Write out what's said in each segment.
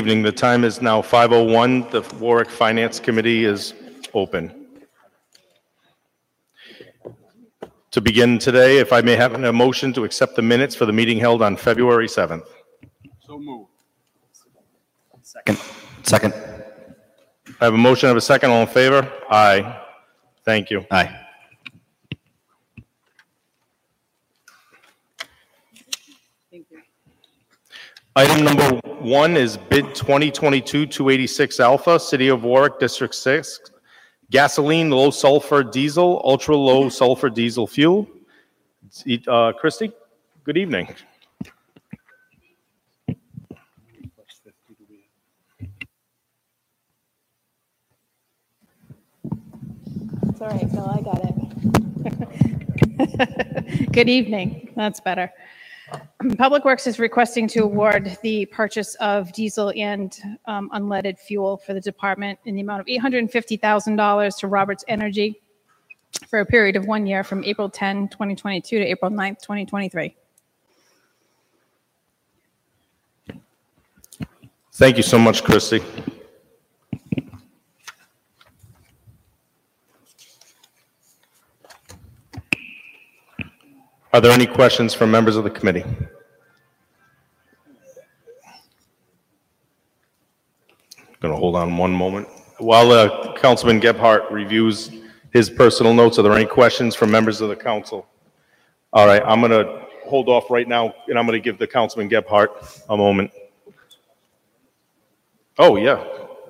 evening. The time is now 5:01. The Warwick Finance Committee is open. To begin today, if I may have a motion to accept the minutes for the meeting held on February 7th. So moved. Second. I have a motion, I have a second. All in favor? Aye. Thank you. Aye. Item number 1 is bid 2022-286 Alpha, City of Warwick, District 6, gasoline, low sulfur diesel, ultra low sulfur diesel fuel. Christy, good evening. It's all right, Phil, I got it. Good evening. That's better. Public Works is requesting to award the purchase of diesel and unleaded fuel for the department in the amount of $850,000 to Roberts Energy for a period of 1 year from April 10, 2022 to April 9, 2023. Thank you so much, Christy. Are there any questions from members of the committee? Going to hold on one moment. While Councilman Gebhardt reviews his personal notes, are there any questions from members of the council? All right, I'm going to hold off right now, and I'm going to give the Councilman Gebhardt a moment. Oh, yeah.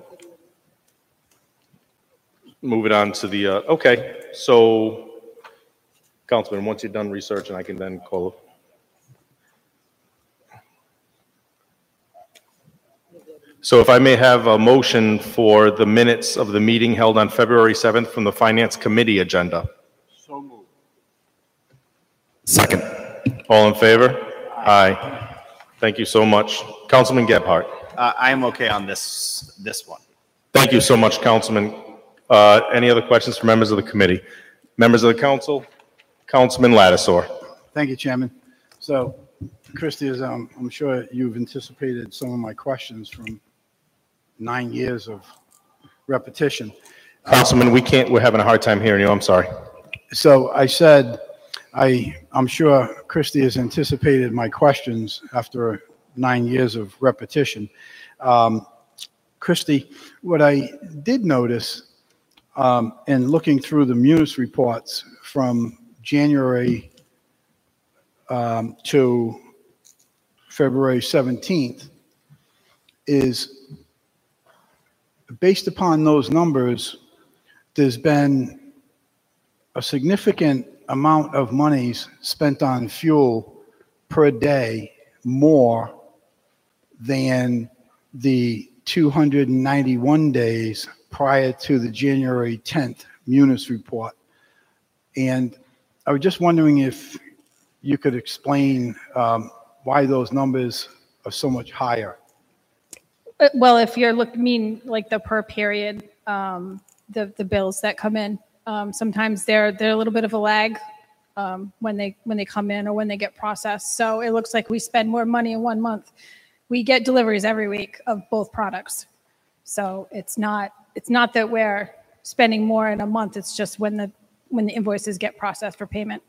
Move it on to the, okay, so Councilman, once you're done researching, I can then call it. So if I may have a motion for the minutes of the meeting held on February 7th from the Finance Committee agenda. So moved. Second. All in favor? Aye. Thank you so much. Councilman Gebhardt. I am okay on this one. Thank you so much, Councilman. Any other questions from members of the committee? Members of the council? Councilman Lattisaw. Thank you, Chairman. So, Christy, as I'm sure you've anticipated some of my questions from 9 years of repetition. Councilman, we're having a hard time hearing you. I'm sorry. So I said, I'm sure Christy has anticipated my questions after 9 years of repetition. Christy, what I did notice in looking through the Munis reports from January to February 17th is based upon those numbers, there's been a significant amount of monies spent on fuel per day more than the 291 days prior to the January 10th Munis report. And I was just wondering if you could explain why those numbers are so much higher. Well, if you're mean like the per period, the bills that come in, sometimes they're a little bit of a lag when they come in or when they get processed. So it looks like we spend more money in 1 month. We get deliveries every week of both products. So it's not that we're spending more in a month. It's just when the invoices get processed for payment.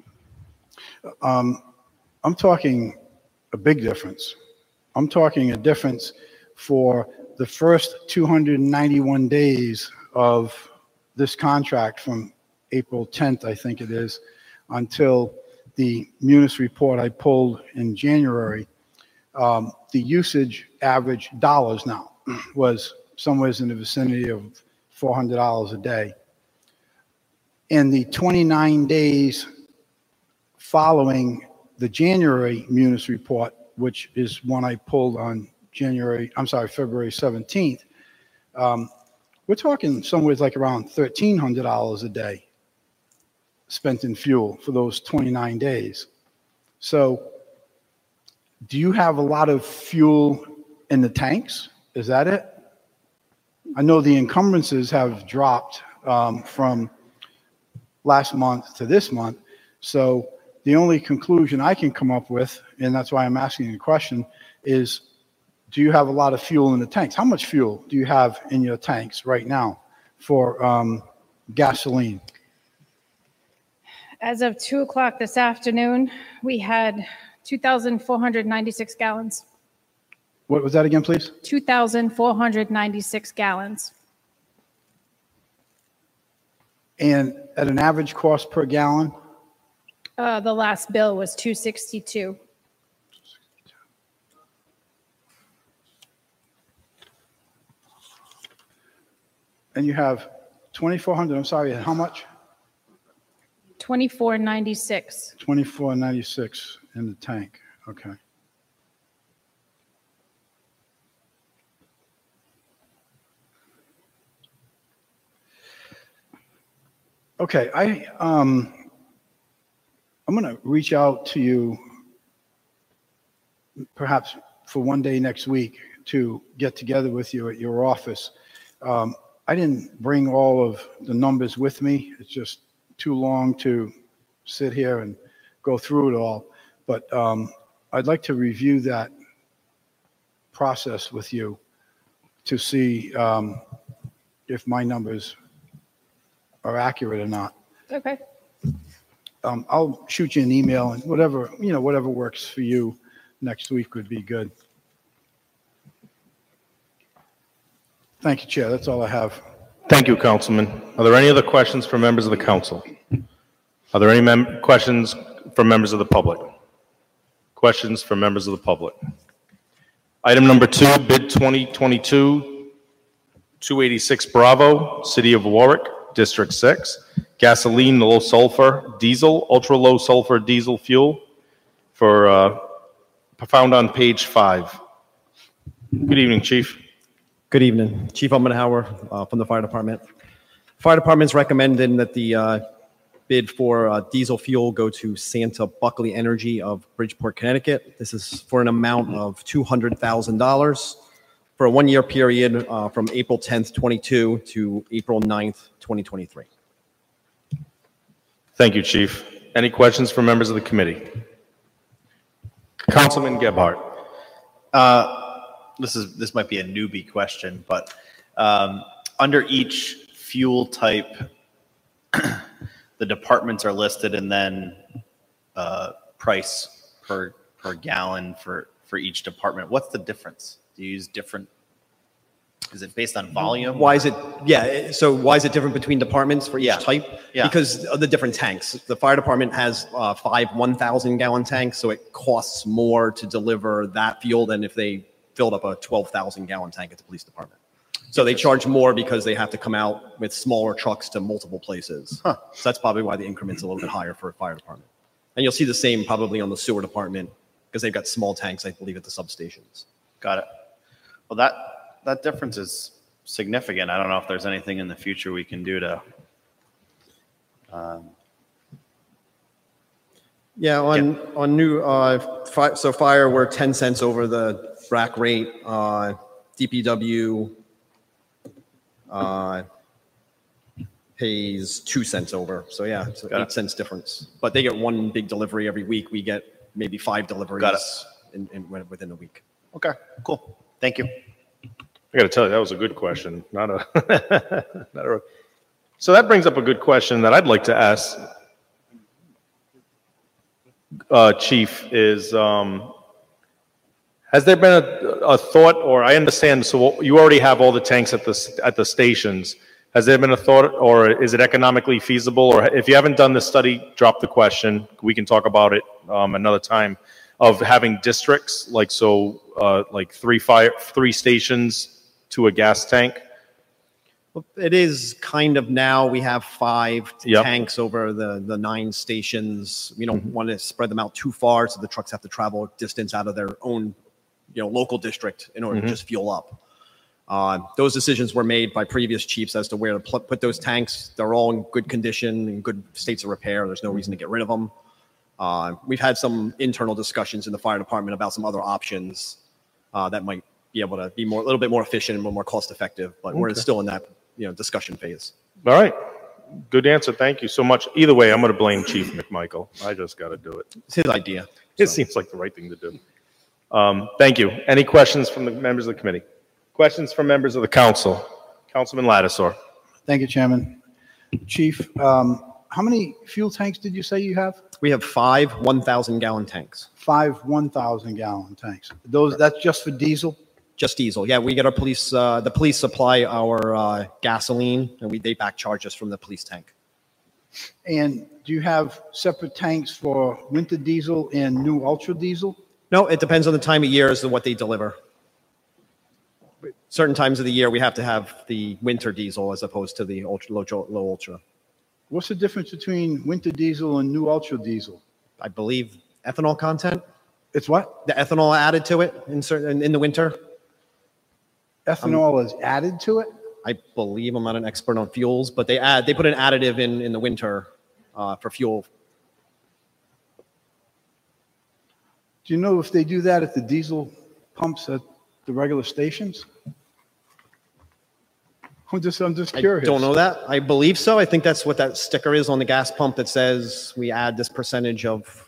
I'm talking a big difference. I'm talking a difference for the first 291 days of this contract from April 10th, I think it is, until the Munis report I pulled in January. The usage average dollars now was somewhere in the vicinity of $400 a day. In the 29 days following the January Munis report, which is one I pulled on February 17th, we're talking somewhere like around $1,300 a day spent in fuel for those 29 days. So do you have a lot of fuel in the tanks? Is that it? I know the encumbrances have dropped from last month to this month. So the only conclusion I can come up with, and that's why I'm asking the question, is do you have a lot of fuel in the tanks? How much fuel do you have in your tanks right now for gasoline? As of 2 o'clock this afternoon, we had 2,496 gallons. What was that again, please? 2,496 gallons. And at an average cost per gallon? The last bill was $2.62. And you have 2,400, I'm sorry, how much? $24.96. 24.96 in the tank, okay. Okay, I'm going to reach out to you perhaps for one day next week to get together with you at your office. I didn't bring all of the numbers with me. It's just too long to sit here and go through it all. But I'd like to review that process with you to see if my numbers are accurate or not. Okay. I'll shoot you an email and whatever works for you next week would be good. Thank you, Chair. That's all I have. Thank you, Councilman. Are there any other questions from members of the council? Are there any questions from members of the public? Questions from members of the public? Item number 2, bid 2022-286 Bravo, City of Warwick, District 6, gasoline, low sulfur, diesel, ultra low sulfur diesel fuel for found on page 5. Good evening, Chief. Good evening. Chief Ummenhauer from the Fire Department. Fire Department's recommending that the bid for diesel fuel go to Santa Buckley Energy of Bridgeport, Connecticut. This is for an amount of $200,000 for a one-year period from April 10th, 22 to April 9th, 2023. Thank you, Chief. Any questions from members of the committee? Councilman Gebhardt. This might be a newbie question, but under each fuel type, the departments are listed, and then price per gallon for each department. What's the difference? Do you use different? Is it based on volume? Why is it? Yeah. So why is it different between departments for each type? Yeah. Because of the different tanks. The fire department has 5 1,000-gallon tanks, so it costs more to deliver that fuel than if they filled up a 12,000-gallon tank at the police department. So they charge more because they have to come out with smaller trucks to multiple places. So that's probably why the increment's a little bit higher for a fire department. And you'll see the same probably on the sewer department because they've got small tanks, I believe, at the substations. Got it. Well, that difference is significant. I don't know if there's anything in the future we can do to. Yeah, on new so fire, we're 10 cents over the rack rate. DPW pays 2 cents over. So yeah, it's an 8 cents difference. But they get one big delivery every week. We get maybe 5 deliveries within a week. Okay, cool. Thank you. I got to tell you, that was a good question. Not a. So that brings up a good question that I'd like to ask, Chief. Is has there been a thought, or I understand? So you already have all the tanks at the stations. Has there been a thought, or is it economically feasible? Or if you haven't done the study, drop the question. We can talk about it another time. Of having districts like 3 stations to a gas tank? Well, it is kind of now. We have 5 tanks over the 9 stations. We don't want to spread them out too far, so the trucks have to travel a distance out of their own, local district in order to just fuel up. Those decisions were made by previous chiefs as to where to put those tanks. They're all in good condition, in good states of repair. There's no reason to get rid of them. We've had some internal discussions in the fire department about some other options that might be able to be a little bit more efficient and more cost effective, but we're still in that discussion phase. All right, good answer. Thank you so much. Either way, I'm going to blame Chief McMichael. I just got to do it. It's his idea. It seems like the right thing to do. Thank you. Any questions from the members of the committee? Questions from members of the council? Councilman Lattisaw. Thank you, Chairman. Chief, how many fuel tanks did you say you have? We have 5 1,000-gallon tanks. 5 1,000-gallon tanks. That's just for diesel? Just diesel. Yeah, we get our police, the police supply our gasoline, and they back charge us from the police tank. And do you have separate tanks for winter diesel and new ultra diesel? No, it depends on the time of year as to what they deliver. Certain times of the year, we have to have the winter diesel as opposed to the low ultra. What's the difference between winter diesel and new ultra diesel? I believe ethanol content. It's what? The ethanol added to it in the winter. Ethanol is added to it? I believe, I'm not an expert on fuels, but they put an additive in the winter for fuel. Do you know if they do that at the diesel pumps at the regular stations? I'm just curious. I don't know that. I believe so. I think that's what that sticker is on the gas pump that says we add this percentage of.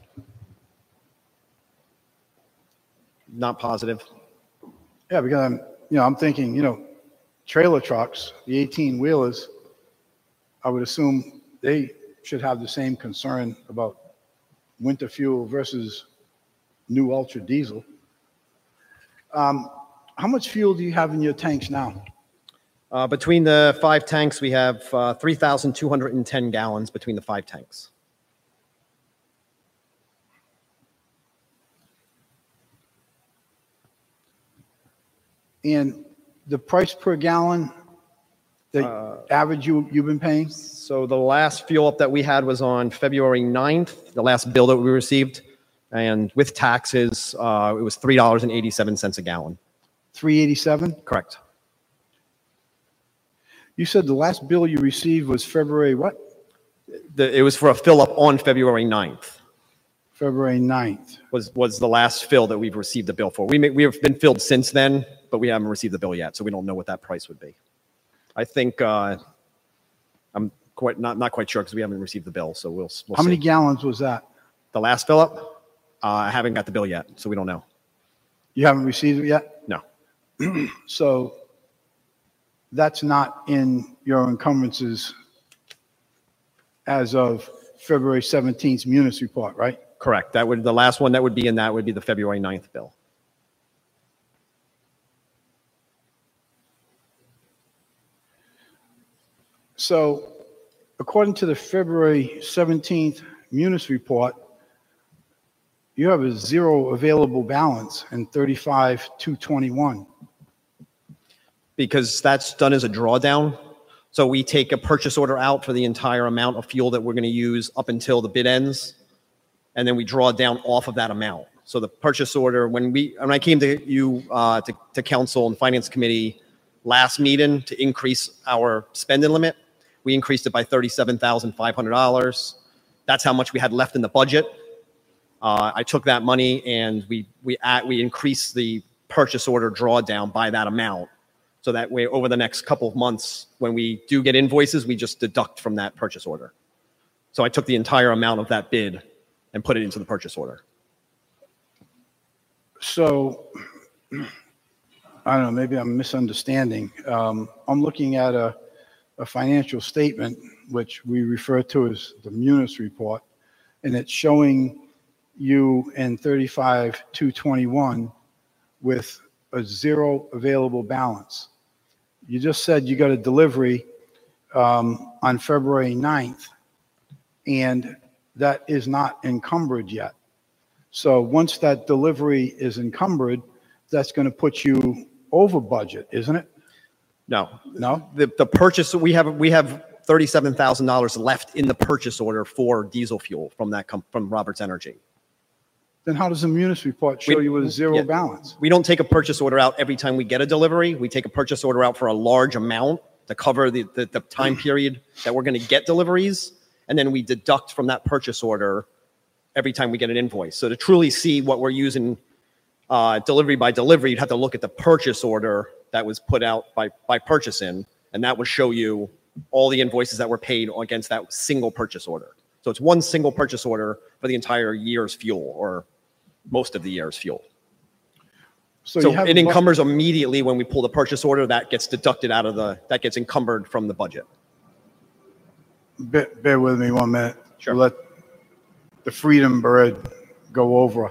Not positive. Yeah, because I'm thinking, trailer trucks, the 18-wheelers, I would assume they should have the same concern about winter fuel versus new ultra diesel. How much fuel do you have in your tanks now? Between the 5 tanks, we have 3,210 gallons between the 5 tanks. And the price per gallon, the average you've been paying? So the last fuel up that we had was on February 9th, the last bill that we received. And with taxes, it was $3.87 a gallon. $3.87? Correct. You said the last bill you received was February what? It was for a fill up on February 9th. February 9th. Was the last fill that we've received the bill for. We have been filled since then, but we haven't received the bill yet, so we don't know what that price would be. I think I'm not quite sure because we haven't received the bill, so we'll How see. many gallons was that? The last fill up? I haven't got the bill yet, so we don't know. You haven't received it yet? No. So that's not in your encumbrances as of February 17th Munis report, right? Correct. The last one that would be in that would be the February 9th bill. So according to the February 17th Munis report, you have a zero available balance in 35,221. Because that's done as a drawdown. So we take a purchase order out for the entire amount of fuel that we're going to use up until the bid ends, and then we draw down off of that amount. So the purchase order, when I came to you, to council and finance committee last meeting to increase our spending limit, we increased it by $37,500. That's how much we had left in the budget. I took that money and we increased the purchase order drawdown by that amount. So that way, over the next couple of months, when we do get invoices, we just deduct from that purchase order. So I took the entire amount of that bid and put it into the purchase order. So, I don't know, maybe I'm misunderstanding. I'm looking at a financial statement, which we refer to as the Munis report, and it's showing you in 35,221 with a zero available balance. You just said you got a delivery on February 9th, and that is not encumbered yet. So once that delivery is encumbered, that's going to put you over budget, isn't it? No. No? The purchase, we have $37,000 left in the purchase order for diesel fuel from from Roberts Energy. Then how does the Munis report show you with a zero balance? We don't take a purchase order out every time we get a delivery. We take a purchase order out for a large amount to cover the time period that we're going to get deliveries. And then we deduct from that purchase order every time we get an invoice. So to truly see what we're using delivery by delivery, you'd have to look at the purchase order that was put out by purchasing, and that would show you all the invoices that were paid against that single purchase order. So it's one single purchase order for the entire year's fuel, or most of the year's fuel. So So you have it a bu- encumbers immediately when we pull the purchase order. That gets deducted that gets encumbered from the budget. Bear with me 1 minute. Sure. Let the Freedom Bird go over.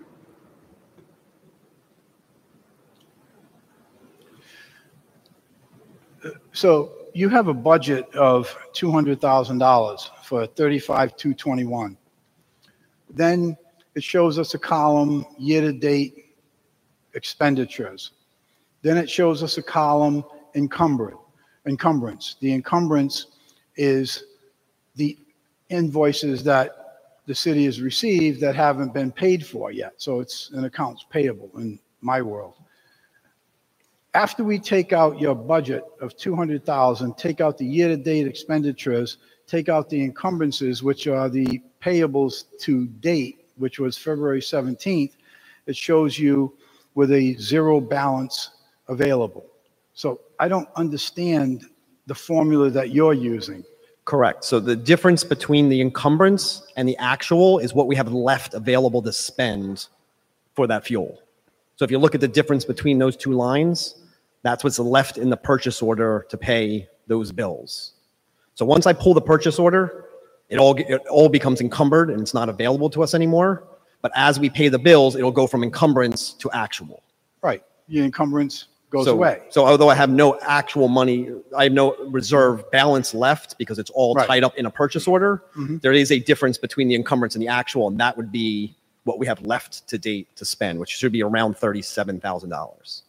So you have a budget of $200,000 for 35,221. Then it shows us a column year-to-date expenditures. Then it shows us a column encumbrance. The encumbrance is the invoices that the city has received that haven't been paid for yet. So it's an accounts payable in my world. After we take out your budget of 200,000, take out the year-to-date expenditures, take out the encumbrances, which are the payables to date, which was February 17th, it shows you with a zero balance available. So I don't understand the formula that you're using. Correct. So the difference between the encumbrance and the actual is what we have left available to spend for that fuel. So if you look at the difference between those two lines, that's what's left in the purchase order to pay those bills. So once I pull the purchase order, it all becomes encumbered and it's not available to us anymore. But as we pay the bills, it'll go from encumbrance to actual. Right. The encumbrance goes away. So although I have no actual money, I have no reserve balance left because it's all Right. tied up in a purchase order, Mm-hmm. there is a difference between the encumbrance and the actual, and that would be what we have left to date to spend, which should be around $37,000.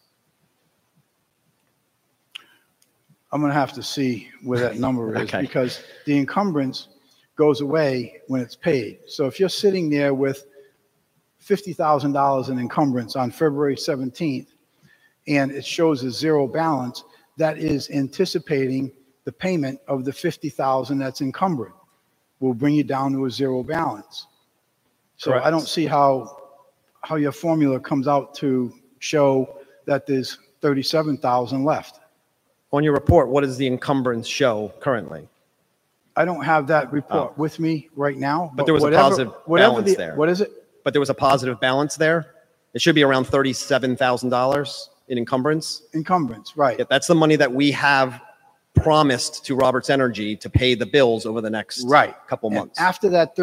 I'm going to have to see where that number is Okay. because the encumbrance goes away when it's paid. So if you're sitting there with $50,000 in encumbrance on February 17th and it shows a zero balance, that is anticipating the payment of the $50,000 that's encumbered. Will bring you down to a zero balance. So I don't see how your formula comes out to show that there's 37,000 left. On your report, what does the encumbrance show currently? I don't have that report with me right now. But there was a whatever- positive whatever balance the- there. What is it? But there was a positive balance there. It should be around $37,000 in encumbrance. Encumbrance, right. Yeah, that's the money that we have promised to Roberts Energy to pay the bills over the next Right. couple And months. after that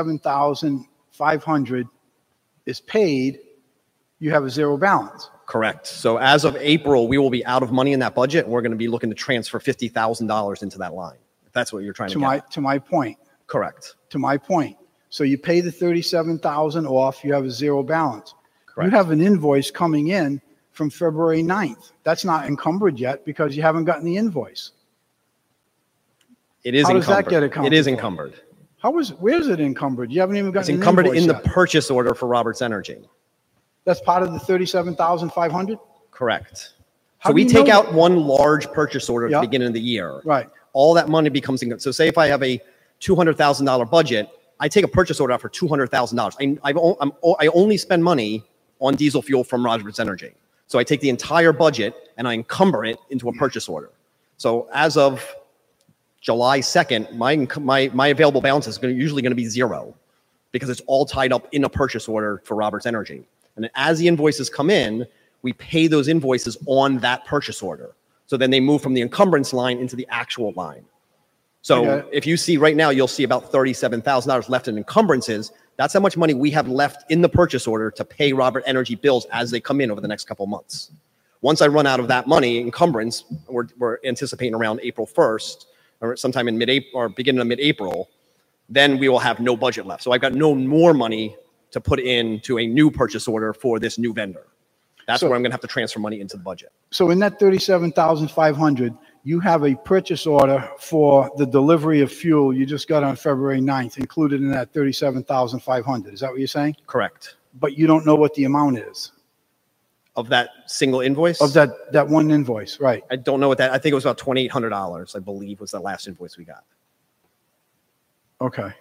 37,500 is paid, you have a zero balance. Correct. So as of April, we will be out of money in that budget, and we're going to be looking to transfer $50,000 into that line. If that's what you're trying to get. To my point. Correct. To my point. So you pay the 37,000 off, you have a zero balance. Correct. You have an invoice coming in from February 9th. That's not encumbered yet because you haven't gotten the invoice. It is How does encumbered. that get accounted It is for? encumbered. Where is it encumbered? You haven't even It's gotten an encumbered invoice in the yet. purchase order for Roberts Energy. That's part of the 37,500? Correct. How So do we you take know out one large purchase order at Yeah. the beginning of the year. Right. All that money becomes income. So say if I have a $200,000 budget, I take a purchase order out for $200,000. I only spend money on diesel fuel from Roberts Energy. So I take the entire budget and I encumber it into a purchase order. So as of July 2nd, my available balance is usually going to be zero because it's all tied up in a purchase order for Roberts Energy. And then as the invoices come in, we pay those invoices on that purchase order. So then they move from the encumbrance line into the actual line. So Okay. if you see right now, you'll see about $37,000 left in encumbrances. That's how much money we have left in the purchase order to pay Robert Energy bills as they come in over the next couple of months. Once I run out of that money, encumbrance, we're anticipating around April 1st or sometime in mid-April or beginning of mid-April, then we will have no budget left. So I've got no more money to put into a new purchase order for this new vendor. That's So- where I'm going to have to transfer money into the budget. So in that 37,500, you have a purchase order for the delivery of fuel you just got on February 9th, included in that 37,500. Is that what you're saying? Correct. But you don't know what the amount is Of that single invoice? of that one invoice, right? I don't know what that, I think it was about $2,800, I believe was the last invoice we got. Okay.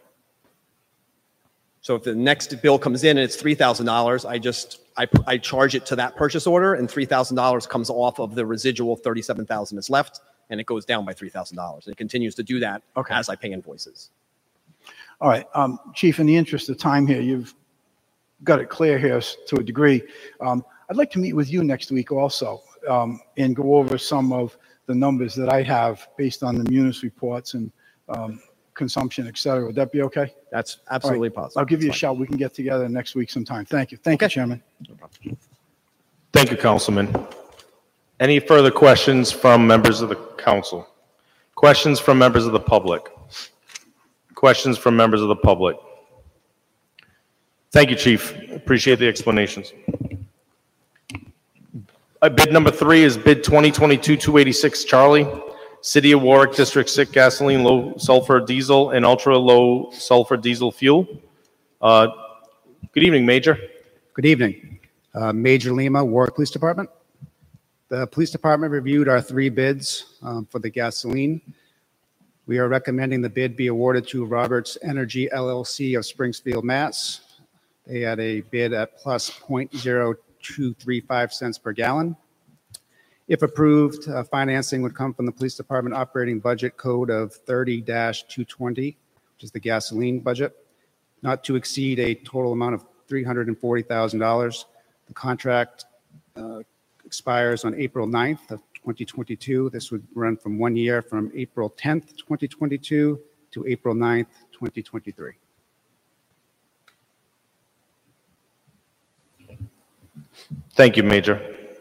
So if the next bill comes in and it's $3,000, I charge it to that purchase order, and $3,000 comes off of the residual $37,000 that's left, and it goes down by $3,000. It continues to do that Okay. as I pay invoices. All right, Chief, in the interest of time here, you've got it clear here to a degree. I'd I'd like to meet with you next week also and go over some of the numbers that I have based on the Munis reports and consumption, et cetera. Would that be okay? That's absolutely possible. I'll give you a shout. We can get together next week sometime. Thank you. Thank you, Chairman. Thank you, Councilman. Any further questions from members of the council? Questions from members of the public? Questions from members of the public? Thank you, Chief. Appreciate the explanations. Bid number 3 is bid 2022-286 Charlie, City of Warwick, District 6 gasoline, low sulfur diesel, and ultra low sulfur diesel fuel. Good evening, Major. Good evening. Major Lima, Warwick Police Department. The police department reviewed our 3 bids for the gasoline. We are recommending the bid be awarded to Roberts Energy LLC of Springfield, Mass. They had a bid at plus 0.0235 cents per gallon. If approved, financing would come from the police department operating budget code of 30-220, which is the gasoline budget, not to exceed a total amount of $340,000. The contract expires on April 9th of 2022. This would run from 1 year from April 10th, 2022 to April 9th, 2023. Thank you, Major.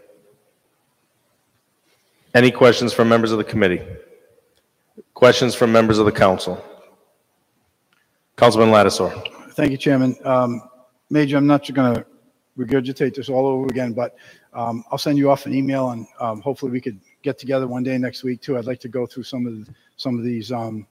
Any questions from members of the committee? Questions from members of the council? Councilman Lattisaur. Thank you, Chairman. Major, I'm not going to regurgitate this all over again, but I'll send you off an email, and hopefully we could get together one day next week too. I'd like to go through some of these,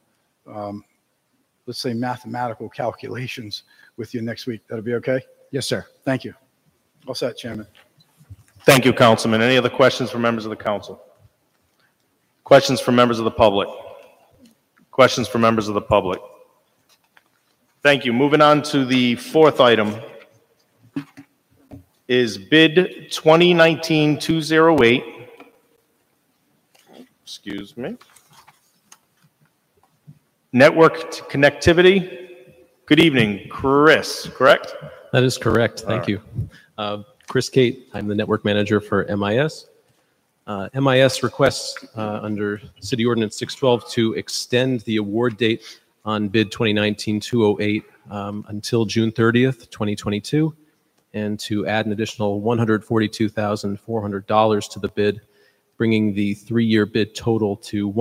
let's say, mathematical calculations with you next week. That'll be okay? Yes, sir. Thank you. All set, Chairman. Thank you, Councilman. Any other questions from members of the council? Questions from members of the public? Questions from members of the public? Thank you. Moving on to the 4th item is bid 2019-208. Excuse me. Network connectivity. Good evening, Chris, correct? That is correct. Thank you. Chris Kate, I'm the network manager for MIS. MIS requests under City Ordinance 612 to extend the award date on bid 2019-208 until June 30th, 2022, and to add an additional $142,400 to the bid, bringing the 3-year bid total to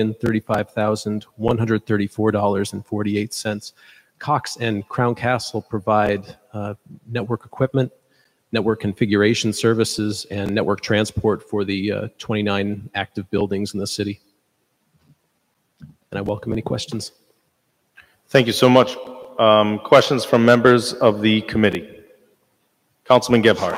$1,035,134.48. Cox and Crown Castle provide network equipment, network configuration services, and network transport for the 29 active buildings in the city. And I welcome any questions. Thank you so much. Questions from members of the committee? Councilman Gebhardt.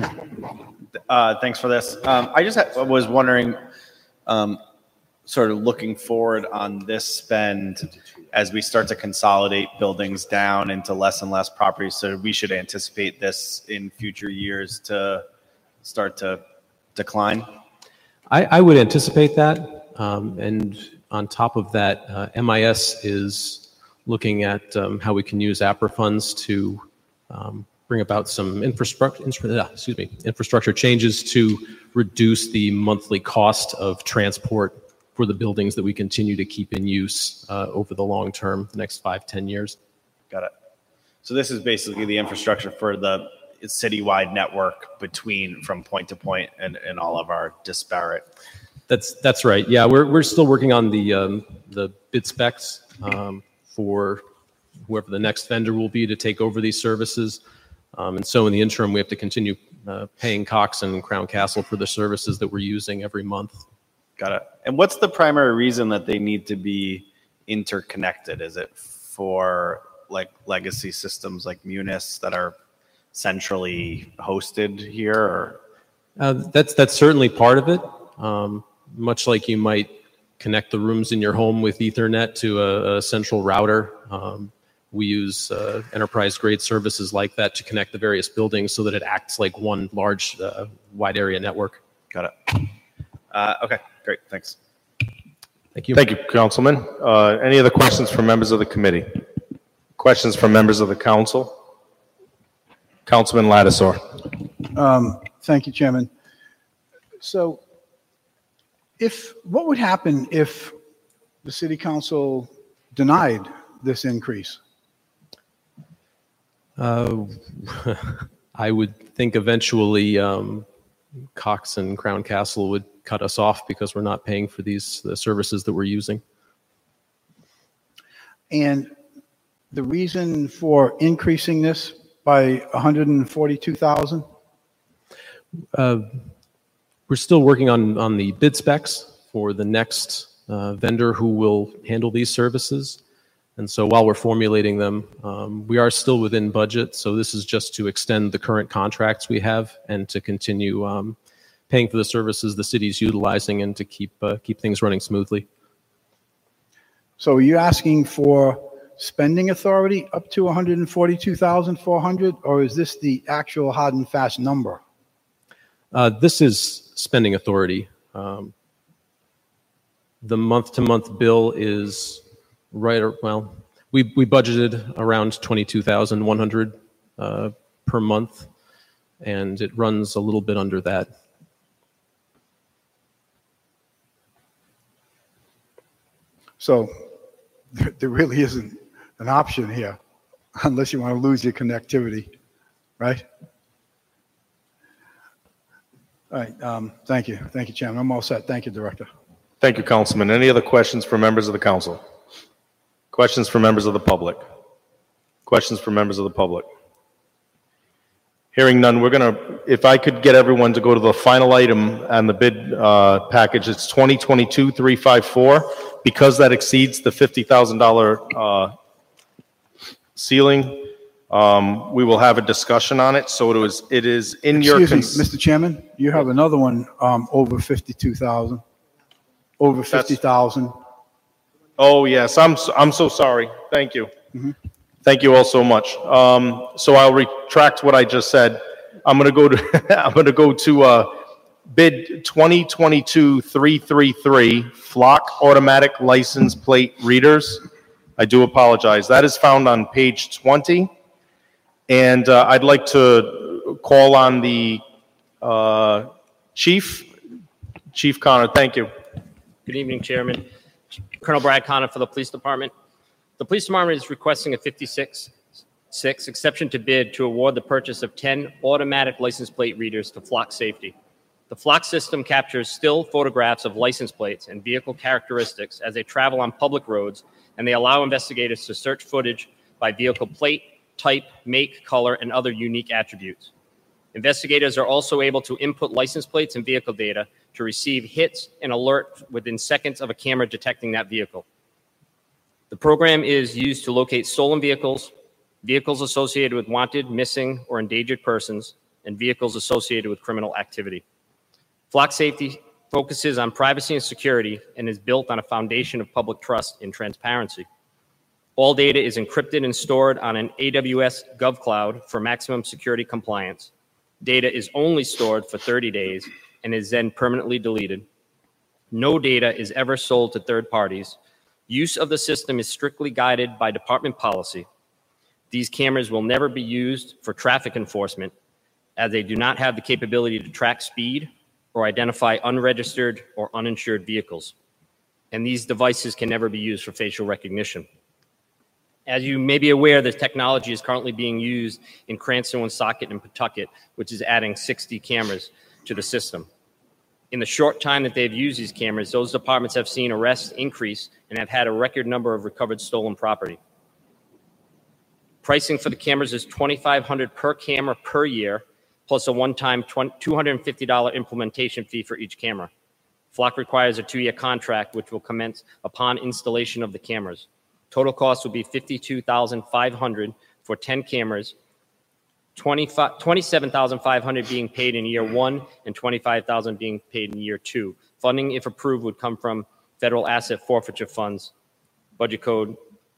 Thanks for this. I just was wondering, sort of looking forward on this spend as we start to consolidate buildings down into less and less properties. So we should anticipate this in future years to start to decline? I would anticipate that. And on top of that, MIS is looking at how we can use APRA funds to bring about some infrastructure changes to reduce the monthly cost of transport for the buildings that we continue to keep in use over the long term, the next 5-10 years. Got it. So this is basically the infrastructure for the citywide network from point to point and all of our disparate. That's right. Yeah, we're still working on the bid specs for whoever the next vendor will be to take over these services. And so in the interim, we have to continue paying Cox and Crown Castle for the services that we're using every month. Got it. And what's the primary reason that they need to be interconnected? Is it for like legacy systems like Munis that are centrally hosted here? Or? That's certainly part of it. Much like you might connect the rooms in your home with Ethernet to a central router. We use enterprise-grade services like that to connect the various buildings so that it acts like one large wide area network. Got it. Okay, great. Thanks. Thank you. Thank you, Councilman. Any other questions from members of the committee? Questions from members of the council? Councilman Lattisaur. Thank you, Chairman. So what would happen if the city council denied this increase? I would think eventually Cox and Crown Castle would cut us off because we're not paying for the services that we're using. And the reason for increasing this by 142,000? We're still working on the bid specs for the next vendor who will handle these services. And so while we're formulating them, we are still within budget. So this is just to extend the current contracts we have and to continue paying for the services the city's utilizing and to keep things running smoothly. So are you asking for spending authority up to 142,400, or is this the actual hard and fast number? This is spending authority. The month-to-month bill is we budgeted around 22,100 per month, and it runs a little bit under that. So there really isn't an option here unless you want to lose your connectivity, right? All right, thank you. Thank you, Chairman. I'm all set. Thank you, Director. Thank you, Councilman. Any other questions for members of the council? Questions for members of the public? Questions for members of the public? Hearing none, if I could get everyone to go to the final item on the bid package, it's 2022-354. Because that exceeds the $50,000 ceiling, we will have a discussion on it. So it is in your... Excuse me, Mr. Chairman, you have another one over 52,000, over 50,000. Oh, yes, I'm so sorry. Thank you. Mm-hmm. Thank you all so much. So I'll retract what I just said. I'm going to go to bid 2022-333, Flock Automatic License Plate Readers. I do apologize. That is found on page 20. And I'd like to call on the Chief Connor. Thank you. Good evening, Chairman. Colonel Brad Connor for the Police Department. The Police Department is requesting a 56.6 exception to bid to award the purchase of 10 automatic license plate readers to Flock Safety. The Flock system captures still photographs of license plates and vehicle characteristics as they travel on public roads, and they allow investigators to search footage by vehicle plate, type, make, color, and other unique attributes. Investigators are also able to input license plates and vehicle data to receive hits and alert within seconds of a camera detecting that vehicle. The program is used to locate stolen vehicles, vehicles associated with wanted, missing, or endangered persons, and vehicles associated with criminal activity. Flock Safety focuses on privacy and security and is built on a foundation of public trust and transparency. All data is encrypted and stored on an AWS GovCloud for maximum security compliance. Data is only stored for 30 days and is then permanently deleted. No data is ever sold to third parties. Use of the system is strictly guided by department policy. These cameras will never be used for traffic enforcement, as they do not have the capability to track speed or identify unregistered or uninsured vehicles. And these devices can never be used for facial recognition. As you may be aware, this technology is currently being used in Cranston, Woonsocket, and Pawtucket, which is adding 60 cameras to the system. In the short time that they've used these cameras, those departments have seen arrests increase and have had a record number of recovered stolen property. Pricing for the cameras is $2,500 per camera per year, plus a one-time $250 implementation fee for each camera. Flock requires a 2-year contract, which will commence upon installation of the cameras. Total cost will be $52,500 for 10 cameras, $27,500 being paid in year 1 and $25,000 being paid in year 2. Funding, if approved, would come from federal asset forfeiture funds, budget code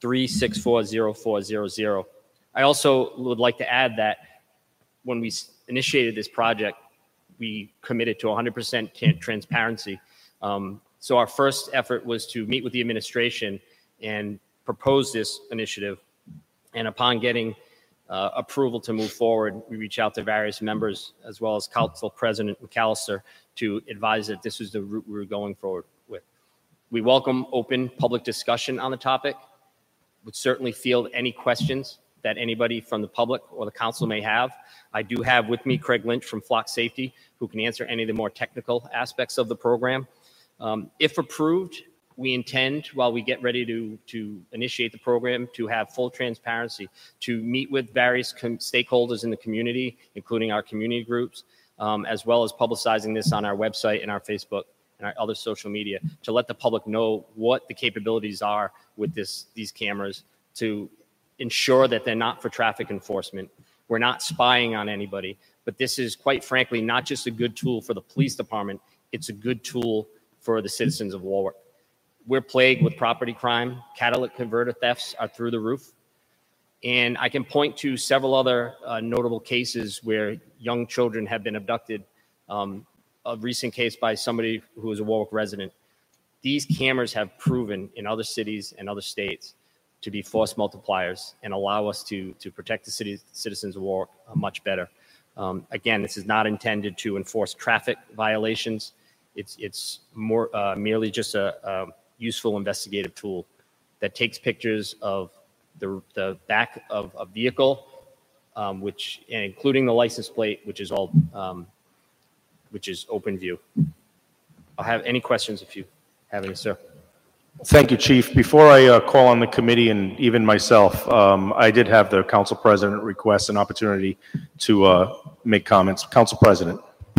3640400. I also would like to add that when we initiated this project, we committed to 100% transparency. So our first effort was to meet with the administration and propose this initiative. And upon getting approval to move forward, we reach out to various members as well as Council President McAllister to advise that this was the route we were going forward with. We welcome open public discussion on the topic. Would certainly field any questions that anybody from the public or the council may have. I do have with me Craig Lynch from Flock Safety, who can answer any of the more technical aspects of the program. If approved, we intend, while we get ready to initiate the program, to have full transparency, to meet with various stakeholders in the community, including our community groups, as well as publicizing this on our website and our Facebook and our other social media, to let the public know what the capabilities are with these cameras, to ensure that they're not for traffic enforcement. We're not spying on anybody, but this is, quite frankly, not just a good tool for the police department, it's a good tool for the citizens of Warwick. We're plagued with property crime. Catalytic converter thefts are through the roof. And I can point to several other notable cases where young children have been abducted. A recent case by somebody who was a Warwick resident. These cameras have proven in other cities and other states to be force multipliers and allow us to protect the citizens of Warwick much better. Again, this is not intended to enforce traffic violations. It's more merely just a useful investigative tool that takes pictures of the back of a vehicle, including the license plate, which is open view. I'll have any questions if you have any, sir. Thank you, Chief. Before I call on the committee and even myself, I did have the Council President request an opportunity to make comments. Council President.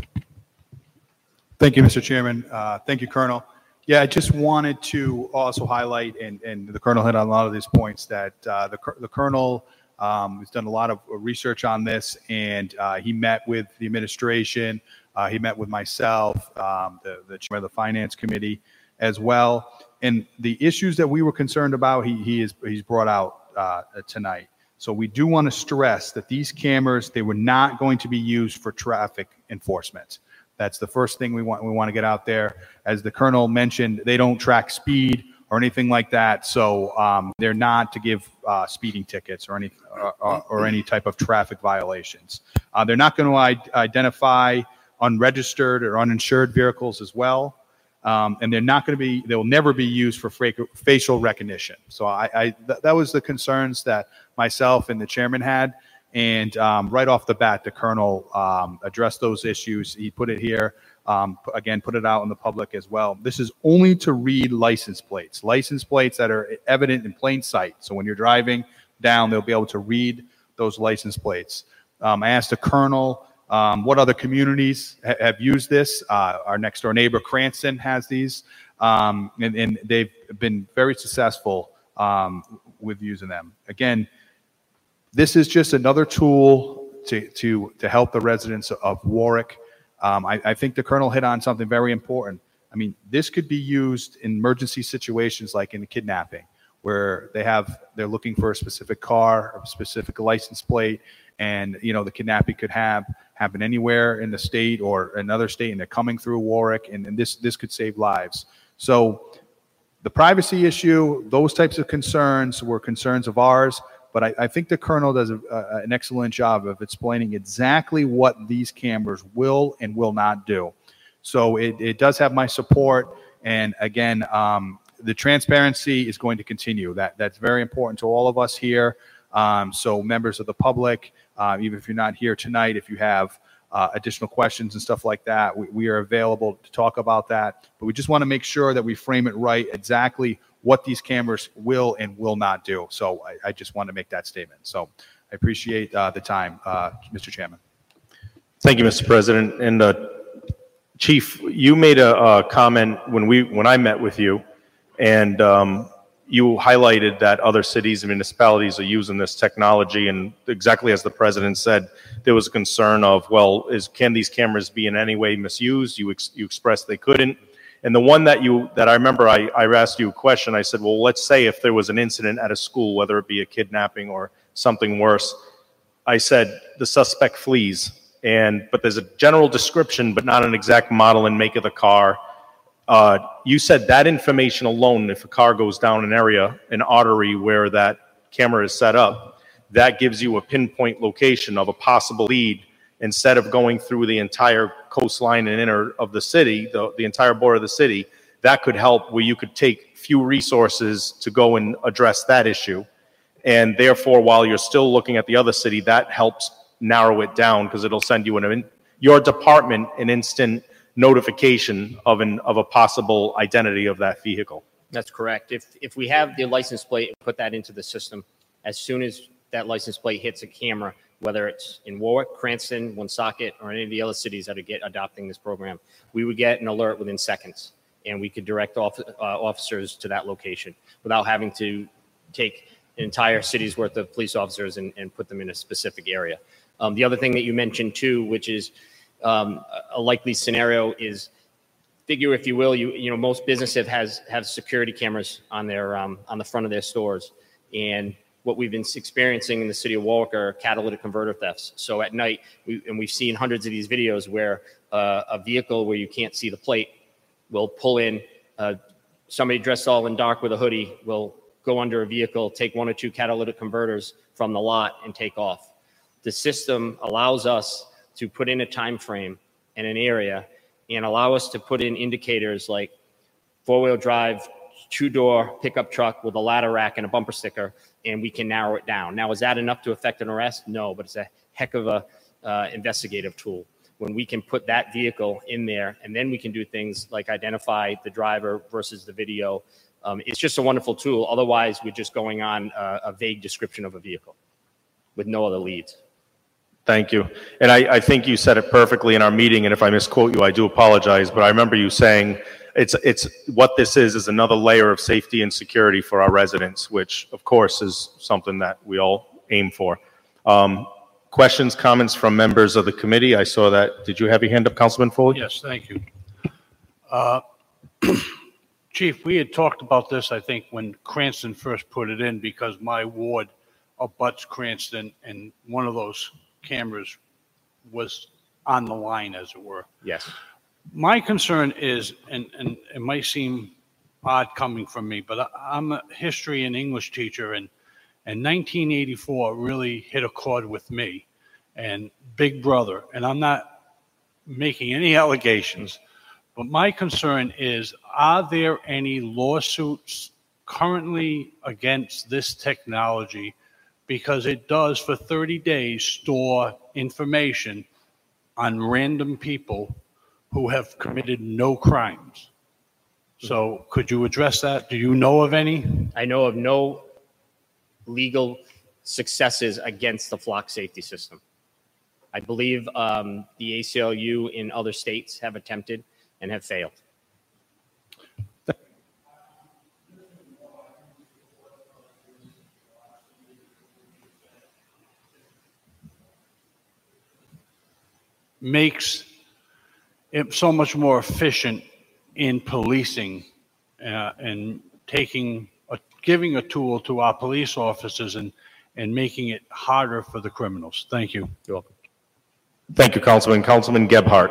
Thank you, Mr. Chairman. Thank you, Colonel. Yeah, I just wanted to also highlight, and the Colonel hit on a lot of these points, that the Colonel has done a lot of research on this, and he met with the administration, he met with myself, the chair of the Finance Committee as well. And the issues that we were concerned about, he's brought out tonight. So we do want to stress that these cameras, they were not going to be used for traffic enforcement. That's the first thing we want to get out there. As the Colonel mentioned, they don't track speed or anything like that. So they're not to give speeding tickets or any type of traffic violations. They're not going to identify unregistered or uninsured vehicles as well. And they're not going to be, they'll never be used for facial recognition. So that was the concerns that myself and the chairman had. And right off the bat, the Colonel addressed those issues. He put it here, again, put it out in the public as well. This is only to read license plates that are evident in plain sight. So when you're driving down, they'll be able to read those license plates. I asked the Colonel, what other communities have used this? Our next door neighbor, Cranston, has these, and they've been very successful with using them. Again, this is just another tool to help the residents of Warwick. I think the Colonel hit on something very important. I mean, this could be used in emergency situations like in a kidnapping, where they're looking for a specific car, a specific license plate, and the kidnapping could happen anywhere in the state or another state, and they're coming through Warwick, and this could save lives. So the privacy issue, those types of concerns were concerns of ours, but I think the Colonel does an excellent job of explaining exactly what these cameras will and will not do. So it does have my support, and again, the transparency is going to continue. That's very important to all of us here. So members of the public, even if you're not here tonight, if you have additional questions and stuff like that, we are available to talk about that. But we just want to make sure that we frame it right, exactly what these cameras will and will not do. So I just want to make that statement. So I appreciate the time, Mr. Chairman. Thank you, Mr. President. And Chief, you made a comment when I met with you, and you highlighted that other cities and municipalities are using this technology, and exactly as the President said, there was a concern of, well, can these cameras be in any way misused? You expressed they couldn't. And the one that I remember, I asked you a question. I said, well, let's say if there was an incident at a school, whether it be a kidnapping or something worse, I said the suspect flees, but there's a general description, but not an exact model and make of the car. You said that information alone, if a car goes down an artery where that camera is set up, that gives you a pinpoint location of a possible lead instead of going through the entire coastline and inner of the city, the entire border of the city. That could help where you could take few resources to go and address that issue. And therefore, while you're still looking at the other city, that helps narrow it down because it'll send you your department an instant notification of a possible identity of that vehicle. That's correct. If we have the license plate and put that into the system, as soon as that license plate hits a camera, whether it's in Warwick, Cranston, Woonsocket, or any of the other cities that are adopting this program, we would get an alert within seconds, and we could direct officers to that location without having to take an entire city's worth of police officers and put them in a specific area. The other thing that you mentioned too, which is a likely scenario, is figure, if you will, most businesses have security cameras on their on the front of their stores, and what we've been experiencing in the city of Warwick are catalytic converter thefts. So at night, we've seen hundreds of these videos where a vehicle where you can't see the plate will pull in, somebody dressed all in dark with a hoodie will go under a vehicle, take one or two catalytic converters from the lot and take off. The system allows us to put in a time frame and an area and allow us to put in indicators like four-wheel drive, two-door pickup truck with a ladder rack and a bumper sticker, and we can narrow it down. Now, is that enough to affect an arrest? No, but it's a heck of a investigative tool. When we can put that vehicle in there, and then we can do things like identify the driver versus the video. It's just a wonderful tool. Otherwise, we're just going on a vague description of a vehicle with no other leads. Thank you. And I think you said it perfectly in our meeting, and if I misquote you, I do apologize, but I remember you saying it's what this is another layer of safety and security for our residents, which of course is something that we all aim for. Questions, comments from members of the committee? I saw that. Did you have your hand up, Councilman Foley? Yes, thank you. Chief, we had talked about this, I think, when Cranston first put it in, because my ward abuts Cranston, and one of those cameras was on the line, as it were. Yes. My concern is, and it might seem odd coming from me, but I'm a history and English teacher, and 1984 really hit a chord with me and Big Brother. And I'm not making any allegations, but my concern is, are there any lawsuits currently against this technology? Because it does, for 30 days, store information on random people who have committed no crimes. So could you address that? Do you know of any? I know of no legal successes against the flock safety system. I believe the ACLU in other states have attempted and have failed. Makes it so much more efficient in policing and giving a tool to our police officers and making it harder for the criminals. Thank you. You're welcome. Thank you, Councilman. Councilman Gebhardt.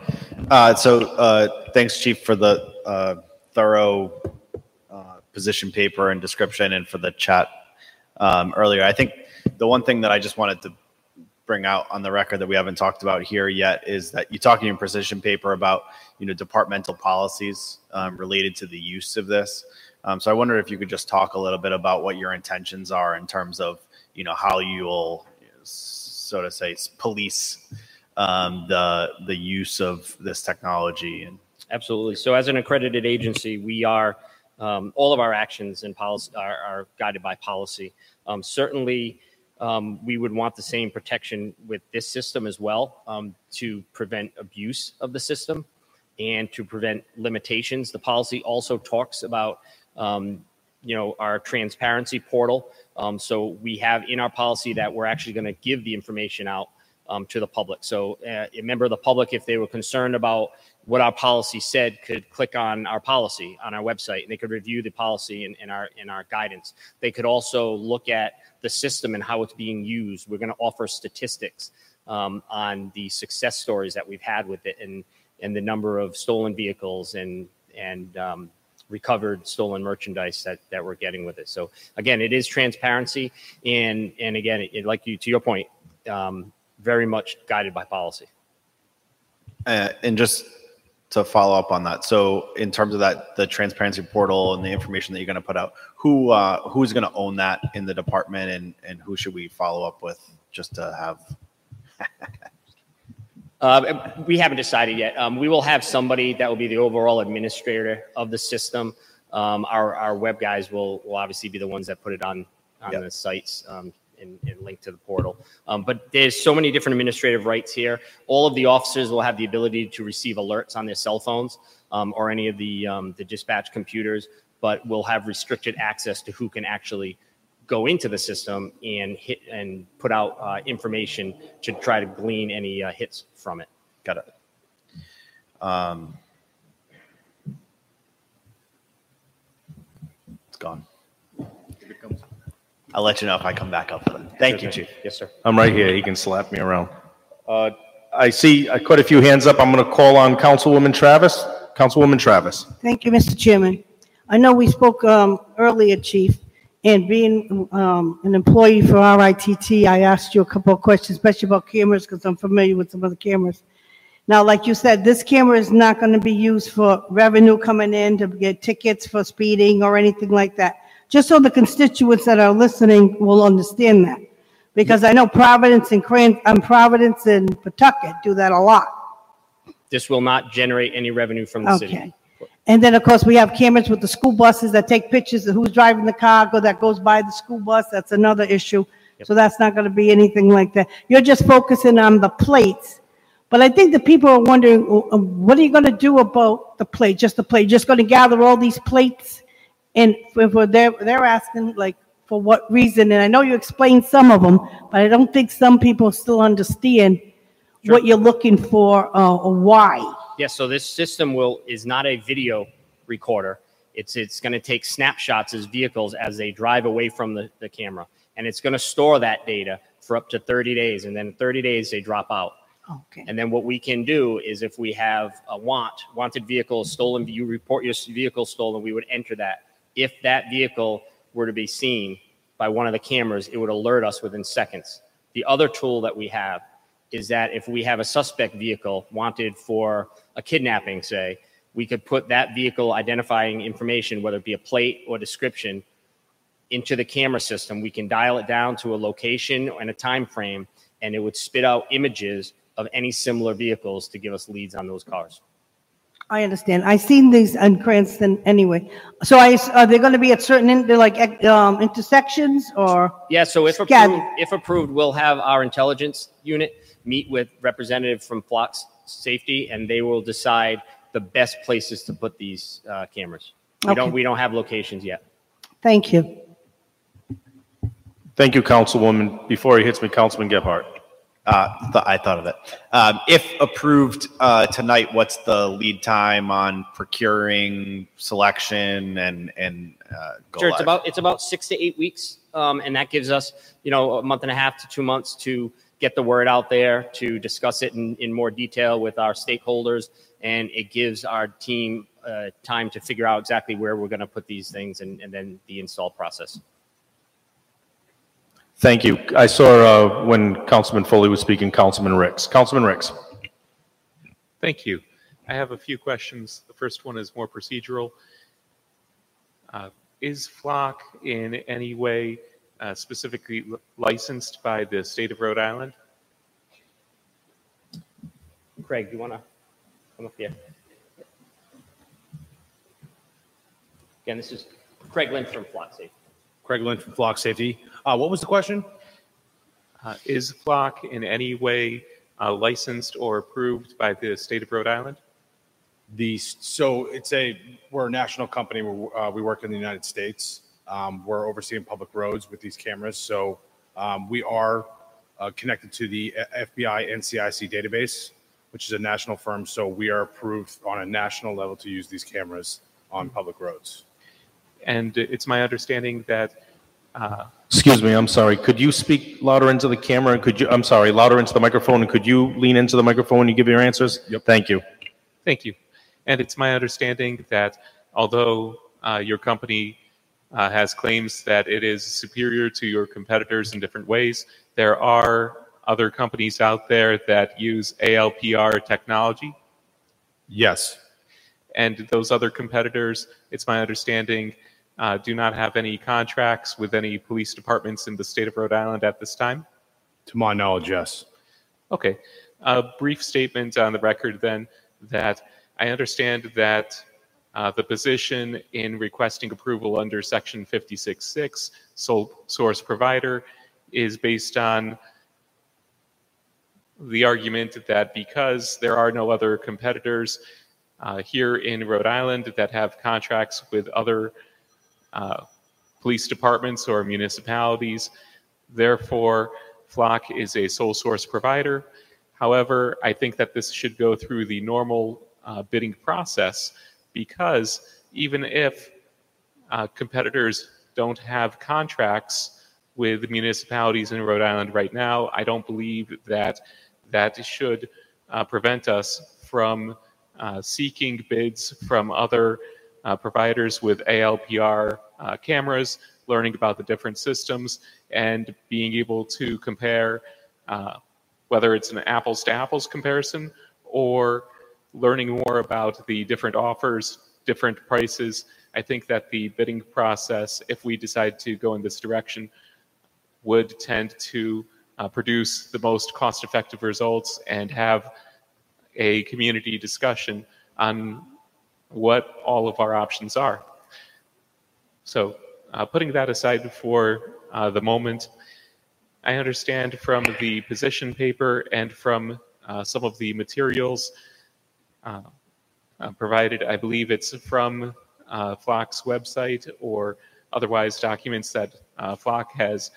Thanks, Chief, for the thorough position paper and description, and for the chat earlier. I think the one thing that I just wanted to bring out on the record that we haven't talked about here yet is that you talk in your position paper about departmental policies related to the use of this. So I wonder if you could just talk a little bit about what your intentions are in terms of how you will, so to say, police the use of this technology. And absolutely. So as an accredited agency, we are all of our actions and policy are guided by policy. Certainly. We would want the same protection with this system as well, to prevent abuse of the system and to prevent limitations. The policy also talks about, our transparency portal. So we have in our policy that we're actually going to give the information out to the public. So a member of the public, if they were concerned about what our policy said, could click on our policy on our website, and they could review the policy in our guidance. They could also look at the system and how it's being used. We're going to offer statistics on the success stories that we've had with it, and the number of stolen vehicles and recovered stolen merchandise that we're getting with it. So again, it is transparency, and again, to your point, very much guided by policy. And just to follow up on that, so in terms of that, the transparency portal and the information that you're going to put out, who's going to own that in the department, and who should we follow up with just to have? We haven't decided yet. We will have somebody that will be the overall administrator of the system. Our web guys will obviously be the ones that put it on the sites and link to the portal. But there's so many different administrative rights here. All of the officers will have the ability to receive alerts on their cell phones or any of the dispatch computers, but will have restricted access to who can actually go into the system and hit and put out information to try to glean any hits from it. Got it. It's gone. I'll let you know if I come back up for that. Thank you, Chief. Yes, sir. I'm right here. He can slap me around. I see quite a few hands up. I'm going to call on Councilwoman Travis. Councilwoman Travis. Thank you, Mr. Chairman. I know we spoke earlier, Chief, and being an employee for RITT, I asked you a couple of questions, especially about cameras, because I'm familiar with some of the cameras. Now, like you said, this camera is not going to be used for revenue coming in to get tickets for speeding or anything like that. Just so the constituents that are listening will understand that. Because I know Providence and Providence and Pawtucket do that a lot. This will not generate any revenue from the city. Okay. And then, of course, we have cameras with the school buses that take pictures of who's driving the car that goes by the school bus. That's another issue. Yep. So that's not going to be anything like that. You're just focusing on the plates. But I think the people are wondering, what are you going to do about the plate? Just the plate? Just going to gather all these plates? And they're asking, like, for what reason? And I know you explained some of them, but I don't think some people still understand what you're looking for or why. Yes, so this system is not a video recorder. It's going to take snapshots as vehicles as they drive away from the camera. And it's going to store that data for up to 30 days. And then in 30 days, they drop out. Okay. And then what we can do is if we have a wanted vehicle stolen, you report your vehicle stolen, we would enter that. If that vehicle were to be seen by one of the cameras, it would alert us within seconds. The other tool that we have is that if we have a suspect vehicle wanted for a kidnapping, say, we could put that vehicle identifying information, whether it be a plate or description, into the camera system. We can dial it down to a location and a time frame, and it would spit out images of any similar vehicles to give us leads on those cars. I understand. I've seen these in Cranston anyway. So are they going to be at certain intersections or? Yeah, so if approved, we'll have our intelligence unit meet with representatives from Flock Safety, and they will decide the best places to put these cameras. We don't have locations yet. Thank you. Thank you, Councilwoman. Before he hits me, Councilman Gephardt. I thought of it. If approved tonight, what's the lead time on procuring, selection, and go Sure, live? it's about 6 to 8 weeks, and that gives us a month and a half to 2 months to get the word out there, to discuss it in more detail with our stakeholders, and it gives our team time to figure out exactly where we're going to put these things and then the install process. Thank you. I saw when Councilman Foley was speaking, Councilman Ricks. Councilman Ricks. Thank you. I have a few questions. The first one is more procedural. Is Flock in any way specifically licensed by the state of Rhode Island? Craig, do you want to come up here? Again, this is Craig Lynch from Flock Safety. Craig Lynch from Flock Safety. What was the question? Is Flock in any way licensed or approved by the state of Rhode Island? We're a national company. We work in the United States. We're overseeing public roads with these cameras. So we are connected to the FBI NCIC database, which is a national firm. So we are approved on a national level to use these cameras on public roads. And it's my understanding that Excuse me, I'm sorry. Could you speak louder into the camera? And louder into the microphone, and could you lean into the microphone when you give your answers? Yep. Thank you. Thank you. And it's my understanding that although your company has claims that it is superior to your competitors in different ways, there are other companies out there that use ALPR technology? Yes. And those other competitors, it's my understanding, do not have any contracts with any police departments in the state of Rhode Island at this time? To my knowledge, yes. Okay. A brief statement on the record then that I understand that the position in requesting approval under Section 56.6, sole source provider, is based on the argument that because there are no other competitors here in Rhode Island that have contracts with other police departments or municipalities, therefore Flock is a sole source provider. However, I think that this should go through the normal bidding process, because even if competitors don't have contracts with municipalities in Rhode Island right now, I don't believe that that should prevent us from seeking bids from other providers with ALPR cameras, learning about the different systems, and being able to compare whether it's an apples to apples comparison or learning more about the different offers, different prices. I think that the bidding process, if we decide to go in this direction, would tend to produce the most cost-effective results and have a community discussion on what all of our options are. So putting that aside for the moment, I understand from the position paper and from some of the materials provided, I believe it's from Flock's website or otherwise documents that Flock has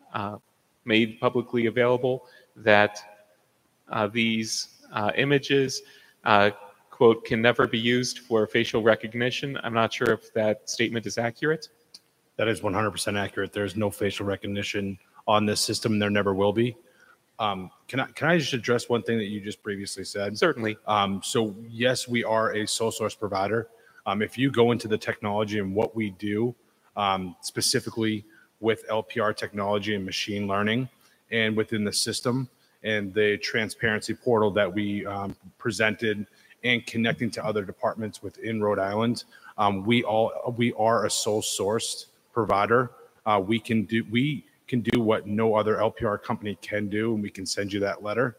made publicly available, that these images, quote, can never be used for facial recognition. I'm not sure if that statement is accurate. That is 100% accurate. There's no facial recognition on this system, and there never will be. Can I just address one thing that you just previously said? Certainly. So yes, we are a sole source provider. If you go into the technology and what we do, specifically with LPR technology and machine learning, and within the system and the transparency portal that we presented, and connecting to other departments within Rhode Island, we are a sole sourced provider. We can do what no other LPR company can do, and we can send you that letter,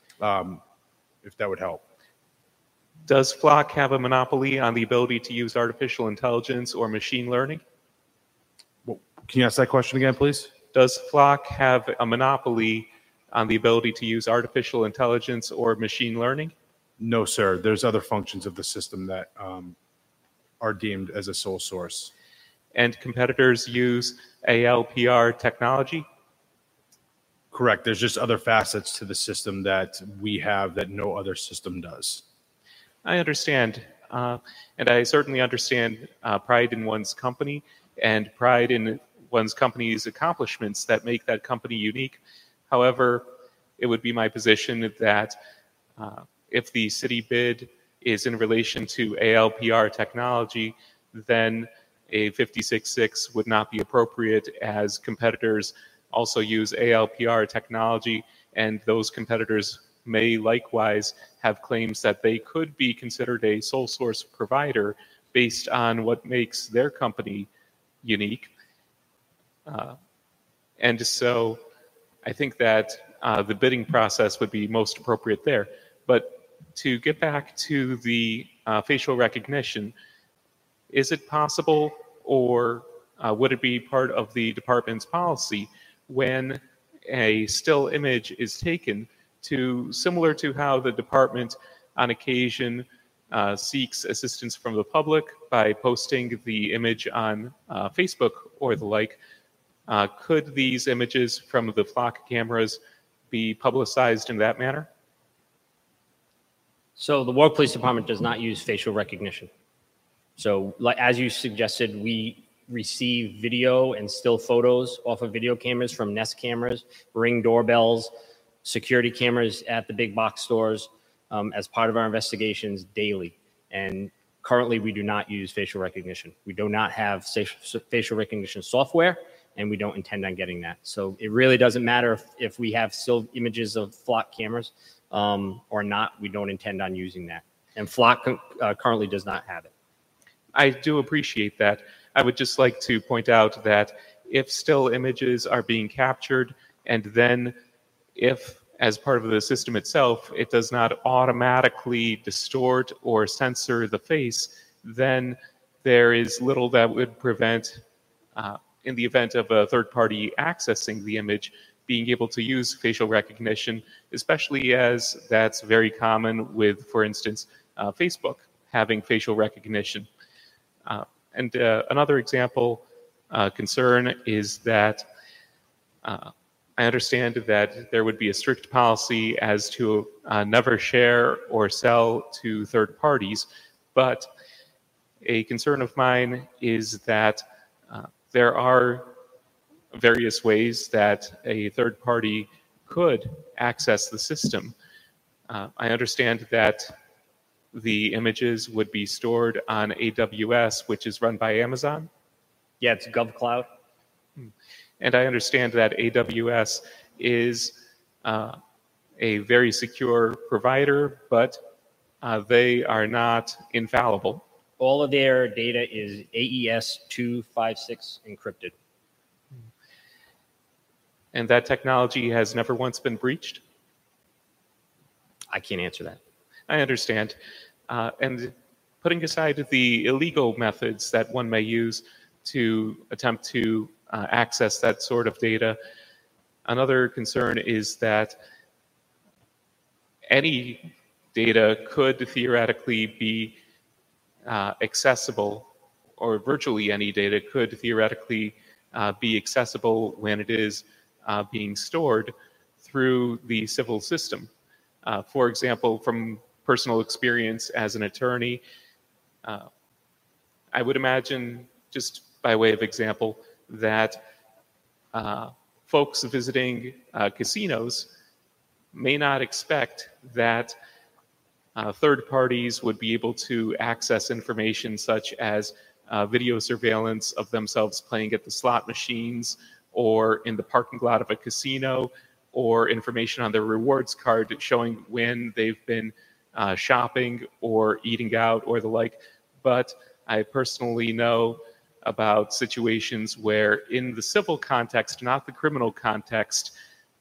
if that would help. Does Flock have a monopoly on the ability to use artificial intelligence or machine learning? Well, can you ask that question again, please? Does Flock have a monopoly on the ability to use artificial intelligence or machine learning? No, sir. There's other functions of the system that are deemed as a sole source. And competitors use ALPR technology? Correct. There's just other facets to the system that we have that no other system does. I understand. And I certainly understand pride in one's company and pride in one's company's accomplishments that make that company unique. However, it would be my position that if the city bid is in relation to ALPR technology, then a 56.6 would not be appropriate, as competitors also use ALPR technology, and those competitors may likewise have claims that they could be considered a sole source provider based on what makes their company unique. And so I think that the bidding process would be most appropriate there. But to get back to the facial recognition, is it possible, or would it be part of the department's policy when a still image is taken to, similar to how the department on occasion seeks assistance from the public by posting the image on Facebook or the like, could these images from the Flock cameras be publicized in that manner? So the Warwick Police Department does not use facial recognition. So as you suggested, we receive video and still photos off of video cameras from Nest cameras, Ring doorbells, security cameras at the big box stores as part of our investigations daily. And Currently, we do not use facial recognition. We do not have facial recognition software, and we don't intend on getting that. So it really doesn't matter if we have still images of flock cameras or not. We don't intend on using that. And flock currently does not have it. I do appreciate that. I would just like to point out that if still images are being captured, and then if, as part of the system itself, it does not automatically distort or censor the face, then there is little that would prevent, in the event of a third party accessing the image, being able to use facial recognition, especially as that's very common with, for instance, Facebook having facial recognition. And another example concern is that I understand that there would be a strict policy as to never share or sell to third parties, but a concern of mine is that there are various ways that a third party could access the system. I understand that the images would be stored on AWS, which is run by Amazon. Yeah, it's GovCloud. And I understand that AWS is a very secure provider, but they are not infallible. All of their data is AES 256 encrypted. And that technology has never once been breached? I can't answer that. I understand. And putting aside the illegal methods that one may use to attempt to access that sort of data, another concern is that any data could theoretically be accessible, or virtually any data could theoretically be accessible when it is being stored through the civil system. For example, from personal experience as an attorney, I would imagine, just by way of example, that folks visiting casinos may not expect that third parties would be able to access information such as video surveillance of themselves playing at the slot machines or in the parking lot of a casino, or information on their rewards card showing when they've been shopping or eating out or the like. But I personally know about situations where in the civil context, not the criminal context,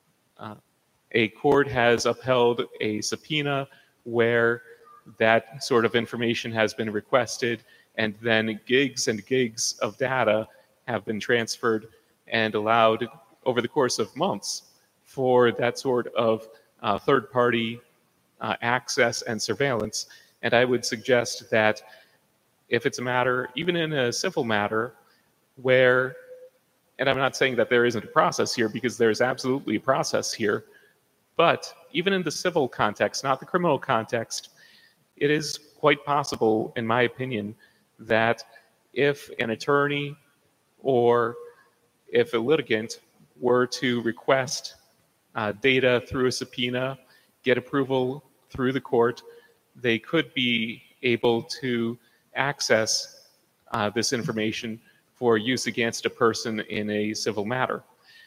a court has upheld a subpoena where that sort of information has been requested, and then gigs and gigs of data have been transferred and allowed over the course of months for that sort of third-party access and surveillance. And I would suggest that if it's a matter, even in a civil matter, where, and I'm not saying that there isn't a process here, because there's absolutely a process here, but even in the civil context, not the criminal context, it is quite possible, in my opinion, that if an attorney or if a litigant were to request data through a subpoena, get approval through the court, they could be able to access this information for use against a person in a civil matter.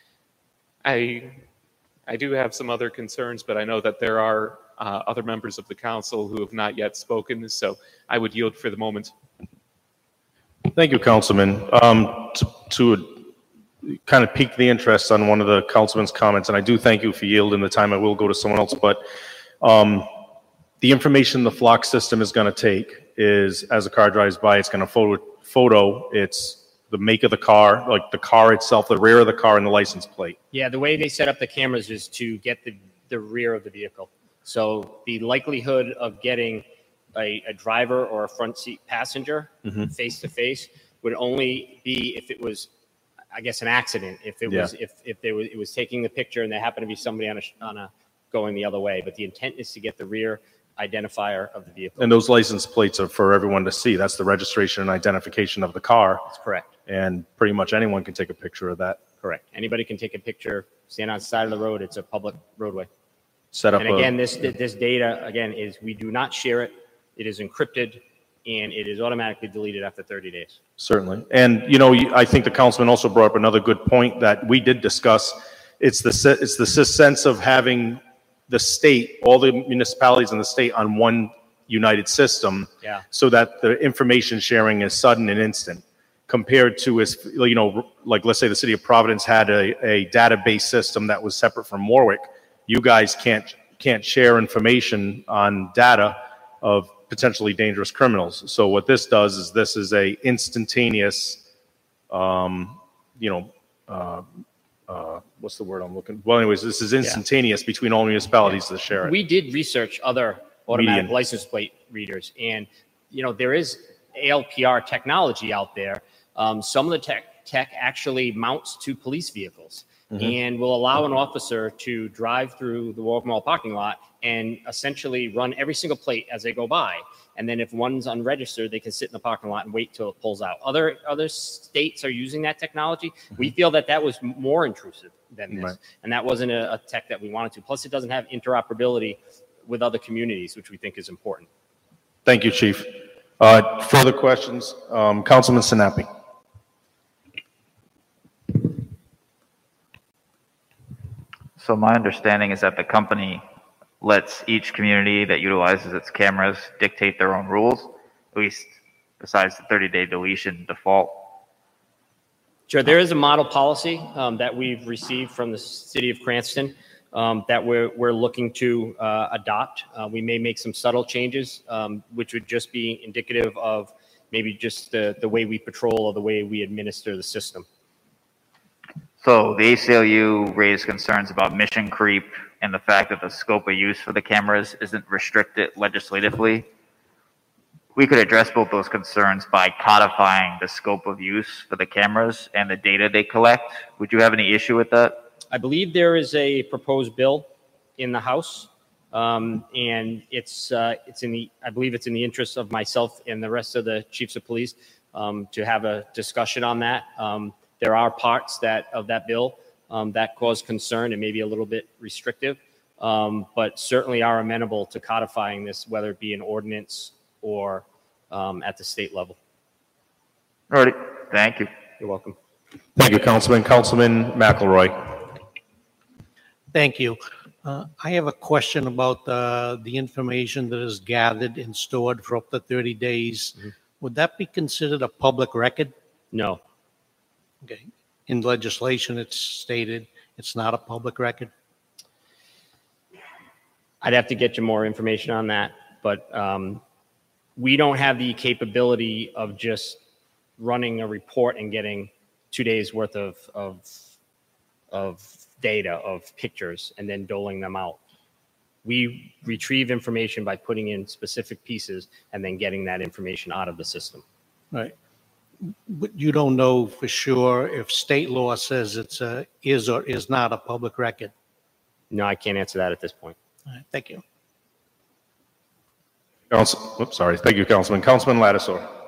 I do have some other concerns, but I know that there are other members of the council who have not yet spoken, so I would yield for the moment. Thank you, Councilman. To kind of pique the interest on one of the councilman's comments, and I do thank you for yielding the time. I will go to someone else, but the information the flock system is going to take is, as a car drives by, it's going to photo it's the make of the car, like the car itself, the rear of the car, and the license plate. Yeah, the way they set up the cameras is to get the rear of the vehicle. So the likelihood of getting a driver or a front seat passenger face to face would only be if it was, I guess, an accident. If it was, if it was taking the picture and there happened to be somebody on a going the other way. But the intent is to get the rear identifier of the vehicle. And those license plates are for everyone to see. That's the registration and identification of the car. That's correct. And pretty much anyone can take a picture of that. Correct. Anybody can take a picture, stand on the side of the road. It's a public roadway. Set up. And again, this data, again, is we do not share it. It is encrypted. and it is automatically deleted after 30 days. Certainly. And, I think the councilman also brought up another good point that we did discuss. It's the sense of having the state, all the municipalities in the state on one united system. Yeah. So that the information sharing is sudden and instant compared to like let's say the city of Providence had a database system that was separate from Warwick. You guys can't share information on data of potentially dangerous criminals. So what this does is this is a instantaneous, what's the word I'm looking? Well, anyways, this is instantaneous between all municipalities that share it. We did research other automatic license plate readers, and there is ALPR technology out there. Some of the tech actually mounts to police vehicles and will allow an officer to drive through the Warwick Mall parking lot and essentially run every single plate as they go by. And then if one's unregistered, they can sit in the parking lot and wait till it pulls out. Other states are using that technology. We feel that was more intrusive than this, and that wasn't a tech that we wanted to. Plus, it doesn't have interoperability with other communities, which we think is important. Thank you, Chief. Further questions? Councilman Sinapi. So my understanding is that the company lets each community that utilizes its cameras dictate their own rules, at least besides the 30-day deletion default. Sure, there is a model policy that we've received from the city of Cranston that we're looking to adopt. We may make some subtle changes, which would just be indicative of maybe just the way we patrol or the way we administer the system. So the ACLU raised concerns about mission creep and the fact that the scope of use for the cameras isn't restricted legislatively. We could address both those concerns by codifying the scope of use for the cameras and the data they collect. Would you have any issue with that? I believe there is a proposed bill in the House, and it's in the, I believe it's in the interest of myself and the rest of the chiefs of police to have a discussion on that. There are parts of that bill that cause concern and maybe a little bit restrictive, but certainly are amenable to codifying this, whether it be an ordinance or at the state level. All right. Thank you. You're welcome. Thank you, Councilman. Councilman McElroy. Thank you. I have a question about the information that is gathered and stored for up to 30 days. Would that be considered a public record? No. Okay. In legislation, it's stated it's not a public record. I'd have to get you more information on that, but we don't have the capability of just running a report and getting 2 days worth of data, of pictures, and then doling them out. We retrieve information by putting in specific pieces and then getting that information out of the system. Right. But you don't know for sure if state law says it's is or is not a public record. No, I can't answer that at this point. All right, thank you. Thank you, Councilman. Councilman Lattisaw.